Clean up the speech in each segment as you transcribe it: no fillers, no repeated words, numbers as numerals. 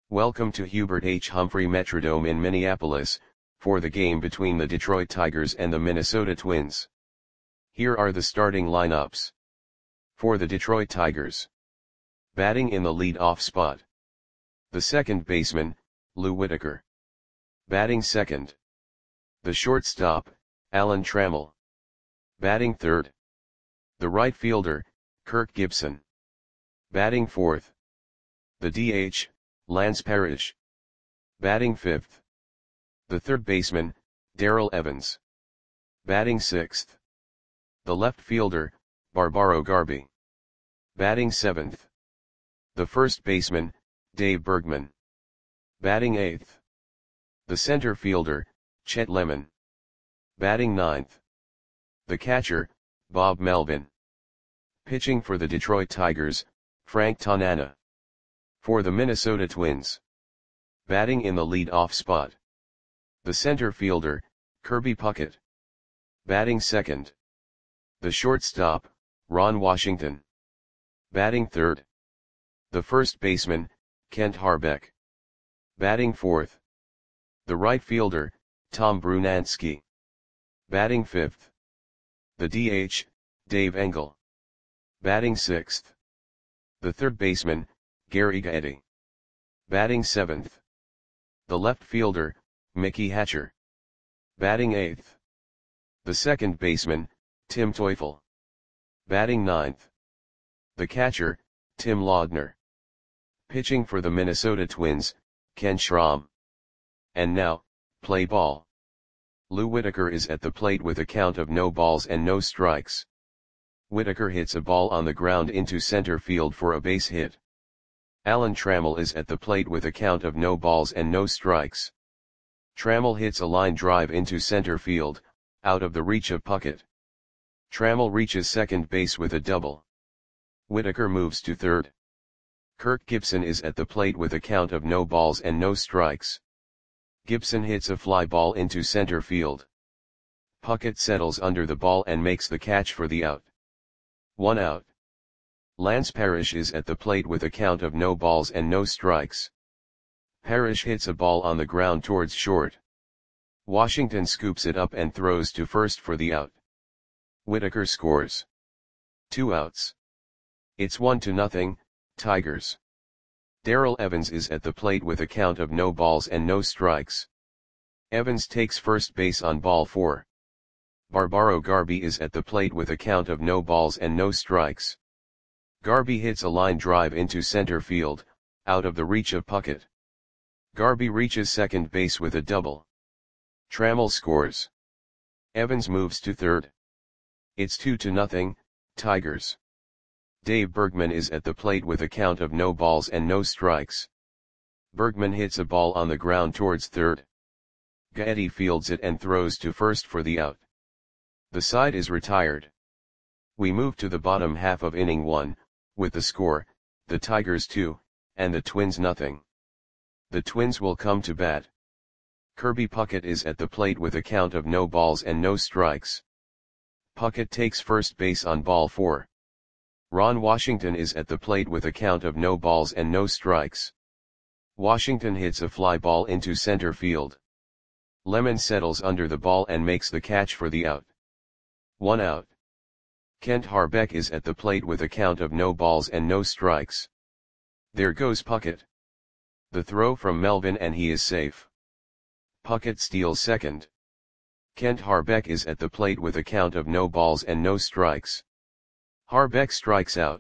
Welcome to Hubert H. Humphrey Metrodome in Minneapolis, for the game between the Detroit Tigers and the Minnesota Twins. Here are the starting lineups. For the Detroit Tigers. Batting in the lead-off spot. The second baseman, Lou Whitaker. Batting second. The shortstop, Alan Trammell. Batting third. The right fielder, Kirk Gibson. Batting fourth. The DH, Lance Parrish. Batting fifth. The third baseman, Darrell Evans. Batting sixth. The left fielder, Barbaro Garby. Batting seventh. The first baseman, Dave Bergman. Batting eighth. The center fielder, Chet Lemon. Batting ninth. The catcher, Bob Melvin. Pitching for the Detroit Tigers, Frank Tanana. For the Minnesota Twins. Batting in the lead-off spot. The center fielder, Kirby Puckett. Batting second. The shortstop, Ron Washington. Batting third. The first baseman, Kent Harbeck. Batting fourth. The right fielder, Tom Brunansky. Batting fifth. The DH, Dave Engel. Batting sixth. The third baseman, Gary Gaetti. Batting seventh. The left fielder, Mickey Hatcher. Batting eighth. The second baseman, Tim Teufel. Batting ninth. The catcher, Tim Laudner. Pitching for the Minnesota Twins, Ken Schramm. And now, play ball. Lou Whitaker is at the plate with a count of no balls and no strikes. Whitaker hits a ball on the ground into center field for a base hit. Alan Trammell is at the plate with a count of no balls and no strikes. Trammell hits a line drive into center field, out of the reach of Puckett. Trammell reaches second base with a double. Whitaker moves to third. Kirk Gibson is at the plate with a count of no balls and no strikes. Gibson hits a fly ball into center field. Puckett settles under the ball and makes the catch for the out. 1 out. Lance Parrish is at the plate with a count of no balls and no strikes. Parrish hits a ball on the ground towards short. Washington scoops it up and throws to first for the out. Whitaker scores. 2 outs. It's 1-0, Tigers. Darrell Evans is at the plate with a count of no balls and no strikes. Evans takes first base on ball 4. Barbaro Garby is at the plate with a count of no balls and no strikes. Garby hits a line drive into center field, out of the reach of Puckett. Garby reaches second base with a double. Trammell scores. Evans moves to third. It's 2-0, Tigers. Dave Bergman is at the plate with a count of no balls and no strikes. Bergman hits a ball on the ground towards third. Gaetti fields it and throws to first for the out. The side is retired. We move to the bottom half of inning 1, with the score, the Tigers 2, and the Twins nothing. The Twins will come to bat. Kirby Puckett is at the plate with a count of no balls and no strikes. Puckett takes first base on ball 4. Ron Washington is at the plate with a count of no balls and no strikes. Washington hits a fly ball into center field. Lemon settles under the ball and makes the catch for the out. 1 out. Kent Harbeck is at the plate with a count of no balls and no strikes. There goes Puckett. The throw from Melvin and he is safe. Puckett steals second. Kent Harbeck is at the plate with a count of no balls and no strikes. Harbeck strikes out.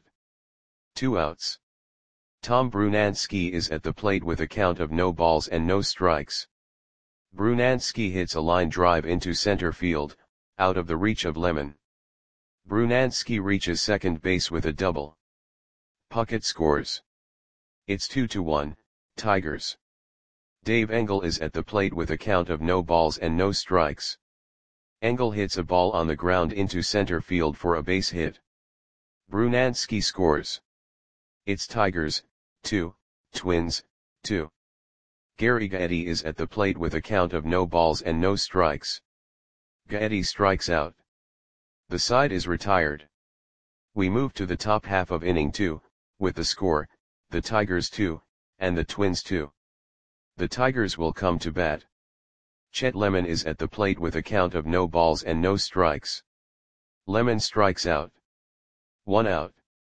2 outs. Tom Brunansky is at the plate with a count of no balls and no strikes. Brunansky hits a line drive into center field, out of the reach of Lemon. Brunansky reaches second base with a double. Puckett scores. It's 2-1, Tigers. Dave Engel is at the plate with a count of no balls and no strikes. Engel hits a ball on the ground into center field for a base hit. Brunansky scores. It's Tigers, 2, Twins, 2. Gary Gaetti is at the plate with a count of no balls and no strikes. Gaetti strikes out. The side is retired. We move to the top half of inning 2, with the score, the Tigers 2, and the Twins 2. The Tigers will come to bat. Chet Lemon is at the plate with a count of no balls and no strikes. Lemon strikes out. 1 out.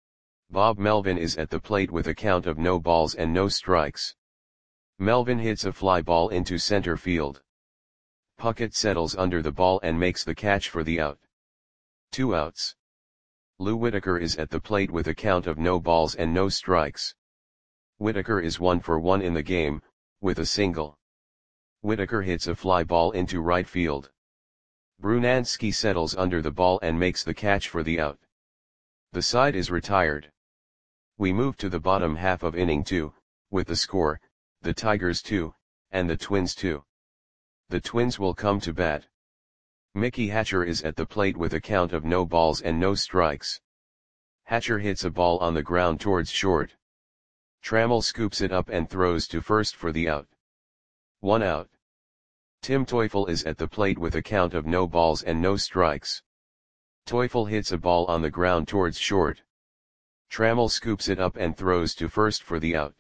Bob Melvin is at the plate with a count of no balls and no strikes. Melvin hits a fly ball into center field. Puckett settles under the ball and makes the catch for the out. 2 outs. Lou Whitaker is at the plate with a count of no balls and no strikes. Whitaker is 1 for 1 in the game, with a single. Whitaker hits a fly ball into right field. Brunansky settles under the ball and makes the catch for the out. The side is retired. We move to the bottom half of inning 2, with the score, the Tigers 2, and the Twins 2. The Twins will come to bat. Mickey Hatcher is at the plate with a count of no balls and no strikes. Hatcher hits a ball on the ground towards short. Trammell scoops it up and throws to first for the out. 1 out. Tim Teufel is at the plate with a count of no balls and no strikes. Teufel hits a ball on the ground towards short. Trammell scoops it up and throws to first for the out.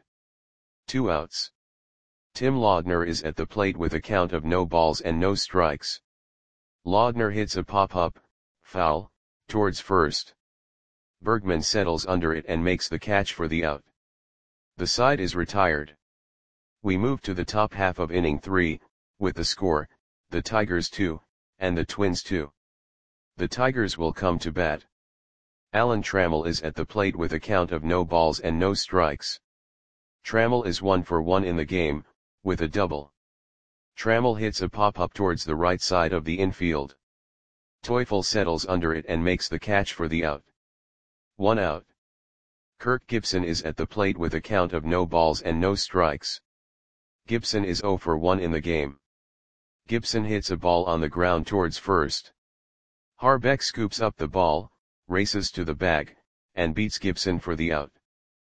2 outs. Tim Laudner is at the plate with a count of no balls and no strikes. Laudner hits a pop-up, foul, towards first. Bergman settles under it and makes the catch for the out. The side is retired. We move to the top half of inning 3, with the score, the Tigers 2, and the Twins 2. The Tigers will come to bat. Alan Trammell is at the plate with a count of no balls and no strikes. Trammell is 1 for 1 in the game, with a double. Trammell hits a pop-up towards the right side of the infield. Teufel settles under it and makes the catch for the out. 1 out. Kirk Gibson is at the plate with a count of no balls and no strikes. Gibson is 0 for 1 in the game. Gibson hits a ball on the ground towards first. Harbeck scoops up the ball, races to the bag, and beats Gibson for the out.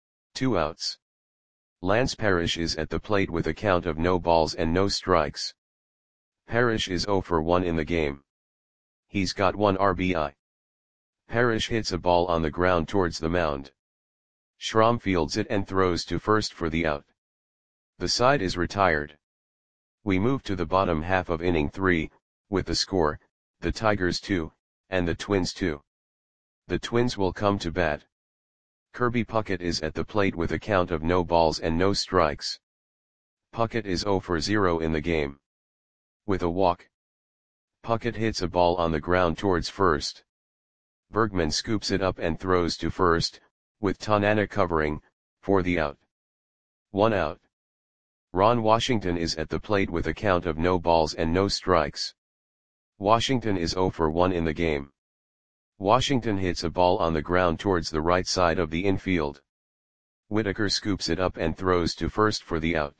2 outs. Lance Parrish is at the plate with a count of no balls and no strikes. Parrish is 0 for 1 in the game. He's got 1 RBI. Parrish hits a ball on the ground towards the mound. Schramm fields it and throws to first for the out. The side is retired. We move to the bottom half of inning 3, with the score, the Tigers 2, and the Twins 2. The Twins will come to bat. Kirby Puckett is at the plate with a count of no balls and no strikes. Puckett is 0 for 0 in the game. With a walk. Puckett hits a ball on the ground towards first. Bergman scoops it up and throws to first, with Tanana covering, for the out. 1 out. Ron Washington is at the plate with a count of no balls and no strikes. Washington is 0 for 1 in the game. Washington hits a ball on the ground towards the right side of the infield. Whitaker scoops it up and throws to first for the out.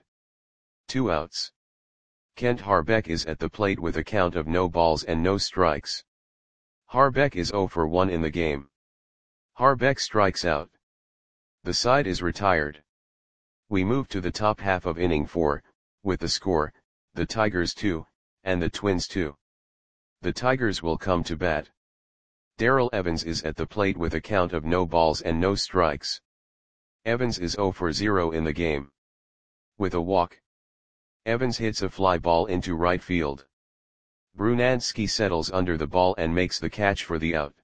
2 outs. Kent Harbeck is at the plate with a count of no balls and no strikes. Harbeck is 0 for 1 in the game. Harbeck strikes out. The side is retired. We move to the top half of inning 4, with the score, the Tigers 2, and the Twins 2. The Tigers will come to bat. Darrell Evans is at the plate with a count of no balls and no strikes. Evans is 0 for 0 in the game. With a walk. Evans hits a fly ball into right field. Brunansky settles under the ball and makes the catch for the out.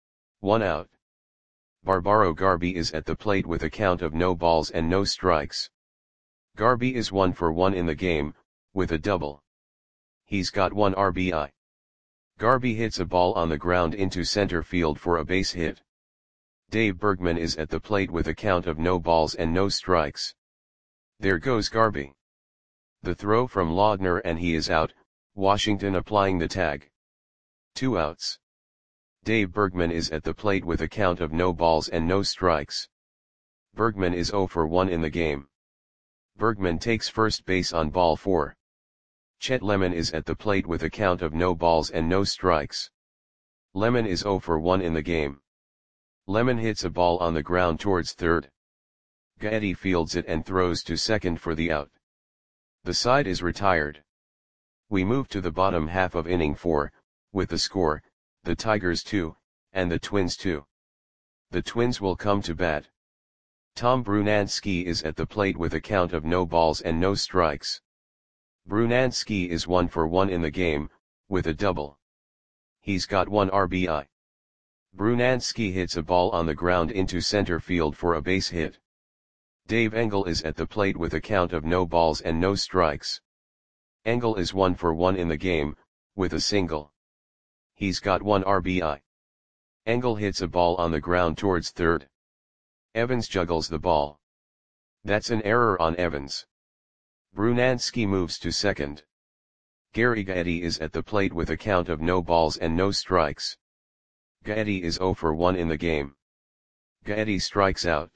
1 out. Barbaro Garby is at the plate with a count of no balls and no strikes. Garby is 1 for 1 in the game, with a double. He's got 1 RBI. Garby hits a ball on the ground into center field for a base hit. Dave Bergman is at the plate with a count of no balls and no strikes. There goes Garby. The throw from Laudner and he is out, Washington applying the tag. 2 outs. Dave Bergman is at the plate with a count of no balls and no strikes. Bergman is 0 for 1 in the game. Bergman takes first base on ball 4. Chet Lemon is at the plate with a count of no balls and no strikes. Lemon is 0 for 1 in the game. Lemon hits a ball on the ground towards third. Gaetti fields it and throws to second for the out. The side is retired. We move to the bottom half of inning 4, with the score, the Tigers 2, and the Twins 2. The Twins will come to bat. Tom Brunansky is at the plate with a count of no balls and no strikes. Brunansky is 1 for 1 in the game, with a double. He's got 1 RBI. Brunansky hits a ball on the ground into center field for a base hit. Dave Engel is at the plate with a count of no balls and no strikes. Engel is 1 for 1 in the game, with a single. He's got 1 RBI. Engel hits a ball on the ground towards third. Evans juggles the ball. That's an error on Evans. Brunansky moves to second. Gary Gaetti is at the plate with a count of no balls and no strikes. Gaetti is 0 for 1 in the game. Gaetti strikes out.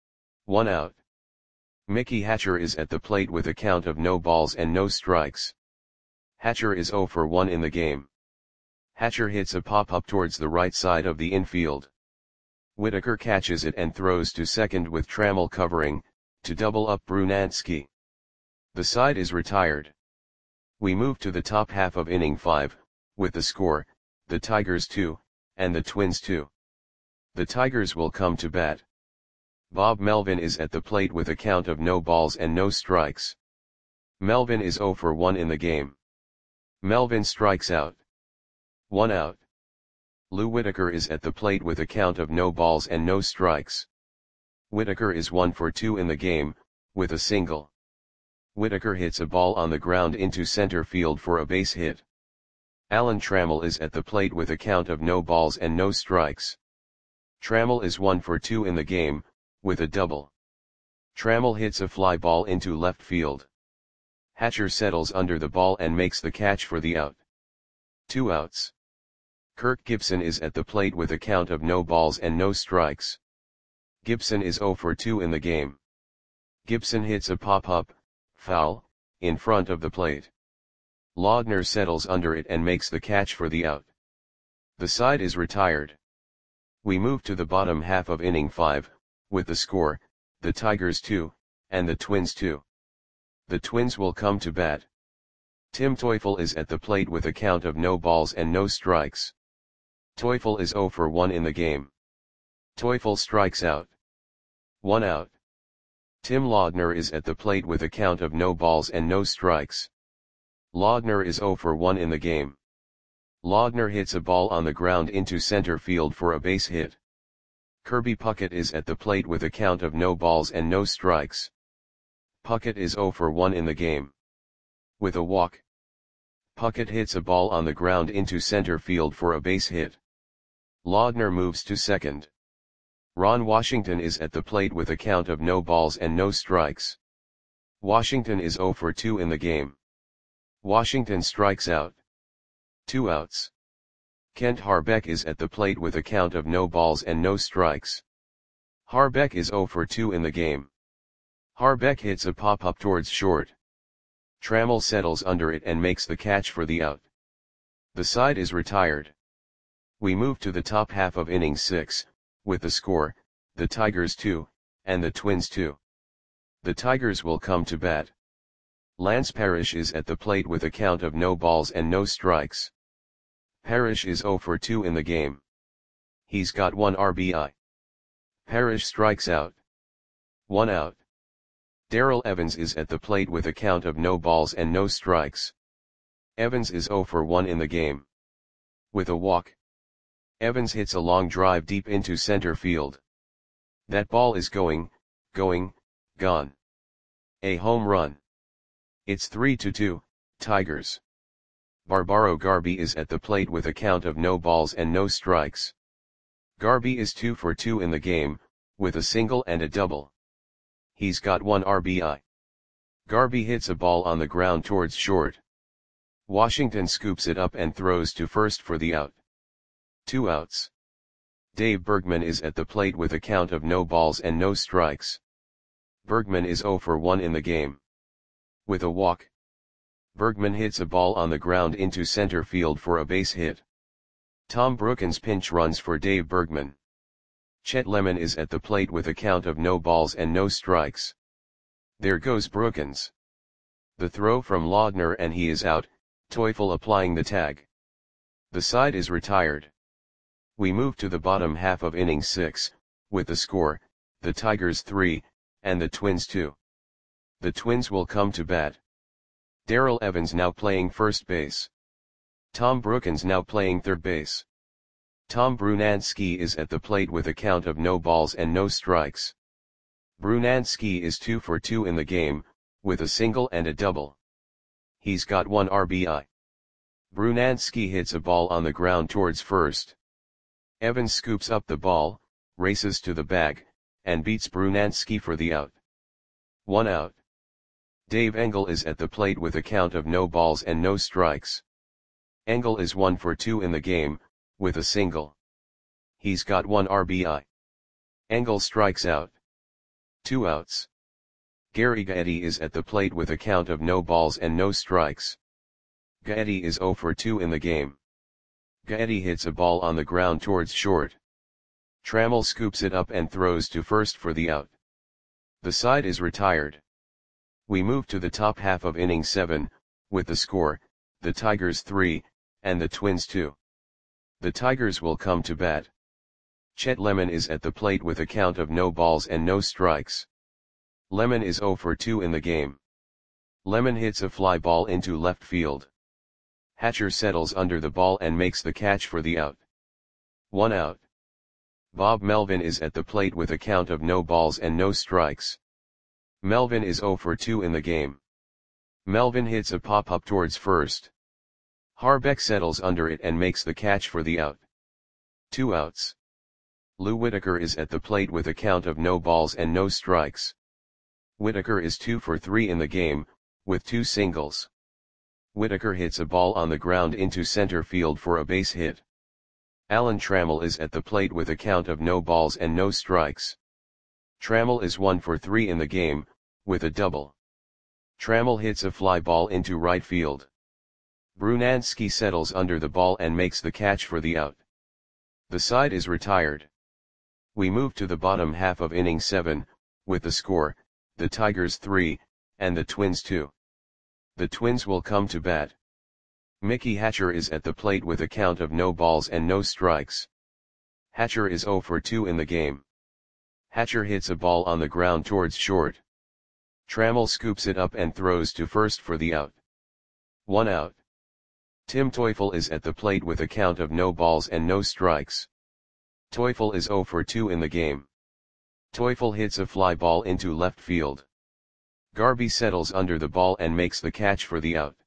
1 out. Mickey Hatcher is at the plate with a count of no balls and no strikes. Hatcher is 0 for 1 in the game. Hatcher hits a pop-up towards the right side of the infield. Whitaker catches it and throws to second with Trammell covering, to double up Brunansky. The side is retired. We move to the top half of inning 5, with the score, the Tigers 2, and the Twins 2. The Tigers will come to bat. Bob Melvin is at the plate with a count of no balls and no strikes. Melvin is 0 for 1 in the game. Melvin strikes out. 1 out. Lou Whitaker is at the plate with a count of no balls and no strikes. Whitaker is 1 for 2 in the game, with a single. Whitaker hits a ball on the ground into center field for a base hit. Alan Trammell is at the plate with a count of no balls and no strikes. Trammell is 1 for 2 in the game, with a double. Trammell hits a fly ball into left field. Hatcher settles under the ball and makes the catch for the out. 2 outs. Kirk Gibson is at the plate with a count of no balls and no strikes. Gibson is 0 for 2 in the game. Gibson hits a pop-up, foul, in front of the plate. Laudner settles under it and makes the catch for the out. The side is retired. We move to the bottom half of inning 5, with the score, the Tigers 2, and the Twins 2. The Twins will come to bat. Tim Teufel is at the plate with a count of no balls and no strikes. Teufel is 0 for 1 in the game. Teufel strikes out. 1 out. Tim Laudner is at the plate with a count of no balls and no strikes. Laudner is 0 for 1 in the game. Laudner hits a ball on the ground into center field for a base hit. Kirby Puckett is at the plate with a count of no balls and no strikes. Puckett is 0 for 1 in the game. With a walk. Puckett hits a ball on the ground into center field for a base hit. Laudner moves to second. Ron Washington is at the plate with a count of no balls and no strikes. Washington is 0 for 2 in the game. Washington strikes out. 2 outs. Kent Harbeck is at the plate with a count of no balls and no strikes. Harbeck is 0 for 2 in the game. Harbeck hits a pop-up towards short. Trammell settles under it and makes the catch for the out. The side is retired. We move to the top half of inning 6, with the score, the Tigers 2, and the Twins 2. The Tigers will come to bat. Lance Parrish is at the plate with a count of no balls and no strikes. Parrish is 0 for 2 in the game. He's got 1 RBI. Parrish strikes out. 1 out. Darrell Evans is at the plate with a count of no balls and no strikes. Evans is 0 for 1 in the game. With a walk. Evans hits a long drive deep into center field. That ball is gone. A home run. It's 3-2, Tigers. Barbaro Garby is at the plate with a count of no balls and no strikes. Garby is 2 for 2 in the game, with a single and a double. He's got 1 RBI. Garby hits a ball on the ground towards short. Washington scoops it up and throws to first for the out. 2 outs. Dave Bergman is at the plate with a count of no balls and no strikes. Bergman is 0 for 1 in the game. With a walk. Bergman hits a ball on the ground into center field for a base hit. Tom Brookins pinch runs for Dave Bergman. Chet Lemon is at the plate with a count of no balls and no strikes. There goes Brookins. The throw from Laudner and he is out, Teufel applying the tag. The side is retired. We move to the bottom half of inning 6, with the score, the Tigers 3, and the Twins 2. The Twins will come to bat. Darrell Evans now playing first base. Tom Brookins now playing third base. Tom Brunansky is at the plate with a count of no balls and no strikes. Brunansky is 2 for 2 in the game, with a single and a double. He's got 1 RBI. Brunansky hits a ball on the ground towards first. Evans scoops up the ball, races to the bag, and beats Brunansky for the out. 1 out. Dave Engel is at the plate with a count of no balls and no strikes. Engel is 1 for 2 in the game, with a single. He's got 1 RBI. Engel strikes out. 2 outs. Gary Gaetti is at the plate with a count of no balls and no strikes. Gaetti is 0 for 2 in the game. Gaetti hits a ball on the ground towards short. Trammell scoops it up and throws to first for the out. The side is retired. We move to the top half of inning 7, with the score, the Tigers 3, and the Twins 2. The Tigers will come to bat. Chet Lemon is at the plate with a count of no balls and no strikes. Lemon is 0 for 2 in the game. Lemon hits a fly ball into left field. Hatcher settles under the ball and makes the catch for the out. 1 out. Bob Melvin is at the plate with a count of no balls and no strikes. Melvin is 0 for 2 in the game. Melvin hits a pop-up towards first. Harbeck settles under it and makes the catch for the out. 2 outs. Lou Whitaker is at the plate with a count of no balls and no strikes. Whitaker is 2 for 3 in the game, with 2 singles. Whitaker hits a ball on the ground into center field for a base hit. Alan Trammell is at the plate with a count of no balls and no strikes. Trammell is 1 for 3 in the game, with a double. Trammell hits a fly ball into right field. Brunansky settles under the ball and makes the catch for the out. The side is retired. We move to the bottom half of inning 7, with the score, the Tigers 3, and the Twins 2. The Twins will come to bat. Mickey Hatcher is at the plate with a count of no balls and no strikes. Hatcher is 0 for 2 in the game. Hatcher hits a ball on the ground towards short. Trammell scoops it up and throws to first for the out. 1 out. Tim Teufel is at the plate with a count of no balls and no strikes. Teufel is 0 for 2 in the game. Teufel hits a fly ball into left field. Garby settles under the ball and makes the catch for the out.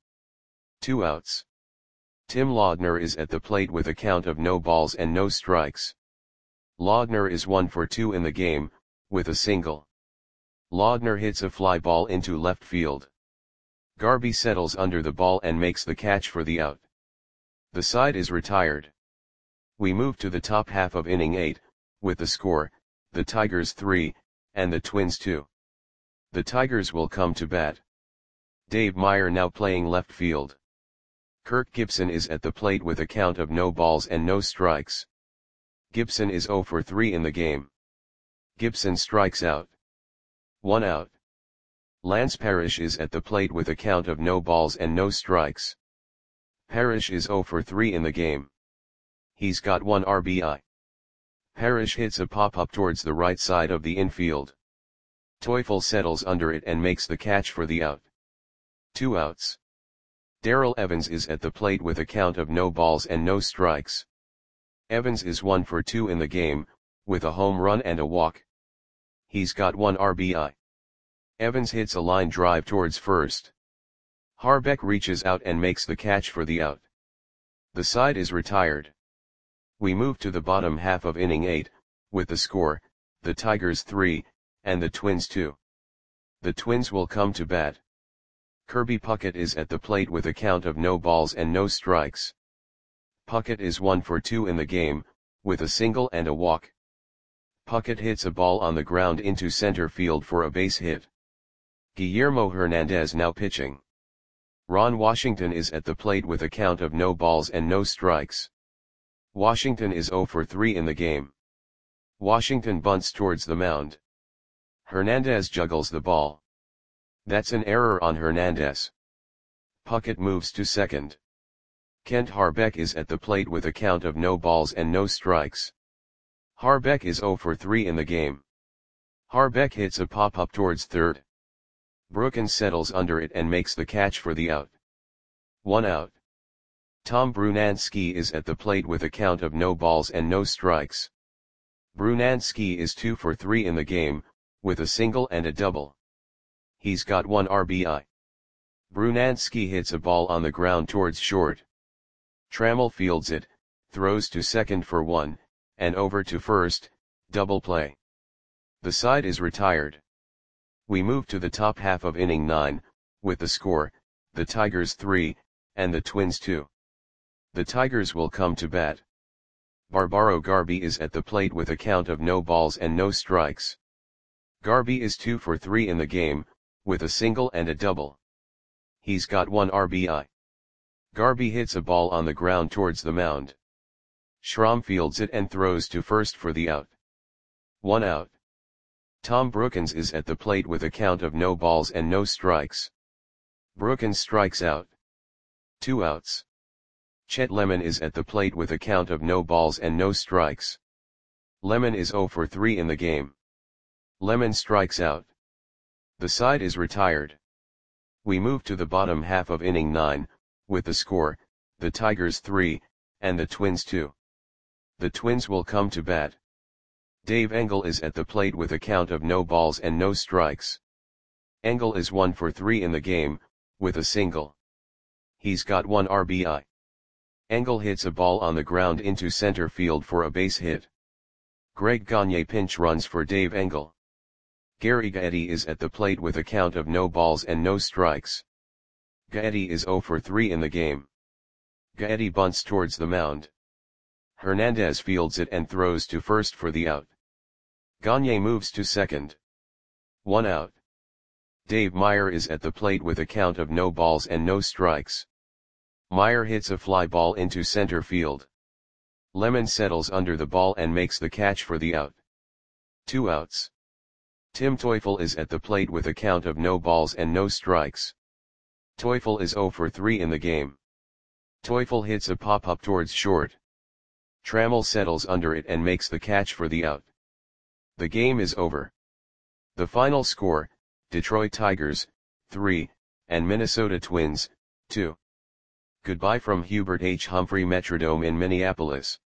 2 outs. Tim Laudner is at the plate with a count of no balls and no strikes. Laudner is 1 for 2 in the game, with a single. Laudner hits a fly ball into left field. Garby settles under the ball and makes the catch for the out. The side is retired. We move to the top half of inning 8, with the score, the Tigers 3, and the Twins 2. The Tigers will come to bat. Dave Meyer now playing left field. Kirk Gibson is at the plate with a count of no balls and no strikes. Gibson is 0 for 3 in the game. Gibson strikes out. 1 out. Lance Parrish is at the plate with a count of no balls and no strikes. Parrish is 0 for 3 in the game. He's got 1 RBI. Parrish hits a pop-up towards the right side of the infield. Teufel settles under it and makes the catch for the out. 2 outs. Darrell Evans is at the plate with a count of no balls and no strikes. Evans is 1 for 2 in the game, with a home run and a walk. He's got 1 RBI. Evans hits a line drive towards first. Harbeck reaches out and makes the catch for the out. The side is retired. We move to the bottom half of inning 8, with the score, the Tigers 3, and the Twins 2. The Twins will come to bat. Kirby Puckett is at the plate with a count of no balls and no strikes. Puckett is 1 for 2 in the game, with a single and a walk. Puckett hits a ball on the ground into center field for a base hit. Guillermo Hernandez now pitching. Ron Washington is at the plate with a count of no balls and no strikes. Washington is 0 for 3 in the game. Washington bunts towards the mound. Hernandez juggles the ball. That's an error on Hernandez. Puckett moves to second. Kent Harbeck is at the plate with a count of no balls and no strikes. Harbeck is 0 for 3 in the game. Harbeck hits a pop-up towards third. Brookins settles under it and makes the catch for the out. 1 out. Tom Brunansky is at the plate with a count of no balls and no strikes. Brunansky is 2 for 3 in the game, with a single and a double. He's got 1 RBI. Brunansky hits a ball on the ground towards short. Trammell fields it, throws to second for 1, and over to first, double play. The side is retired. We move to the top half of inning 9, with the score, the Tigers 3, and the Twins 2. The Tigers will come to bat. Barbaro Garby is at the plate with a count of no balls and no strikes. Garby is 2 for 3 in the game, with a single and a double. He's got 1 RBI. Garby hits a ball on the ground towards the mound. Schramm fields it and throws to first for the out. 1 out. Tom Brookins is at the plate with a count of no balls and no strikes. Brookins strikes out. 2 outs. Chet Lemon is at the plate with a count of no balls and no strikes. Lemon is 0 for 3 in the game. Lemon strikes out. The side is retired. We move to the bottom half of inning 9, with the score, the Tigers 3, and the Twins 2. The Twins will come to bat. Dave Engel is at the plate with a count of no balls and no strikes. Engel is 1 for 3 in the game, with a single. He's got 1 RBI. Engel hits a ball on the ground into center field for a base hit. Greg Gagne pinch runs for Dave Engel. Gary Gaetti is at the plate with a count of no balls and no strikes. Gaetti is 0 for 3 in the game. Gaetti bunts towards the mound. Hernandez fields it and throws to first for the out. Gagne moves to second. 1 out. Dave Meyer is at the plate with a count of no balls and no strikes. Meyer hits a fly ball into center field. Lemon settles under the ball and makes the catch for the out. 2 outs. Tim Teufel is at the plate with a count of no balls and no strikes. Teufel is 0 for 3 in the game. Teufel hits a pop-up towards short. Trammell settles under it and makes the catch for the out. The game is over. The final score, Detroit Tigers, 3, and Minnesota Twins, 2. Goodbye from Hubert H. Humphrey Metrodome in Minneapolis.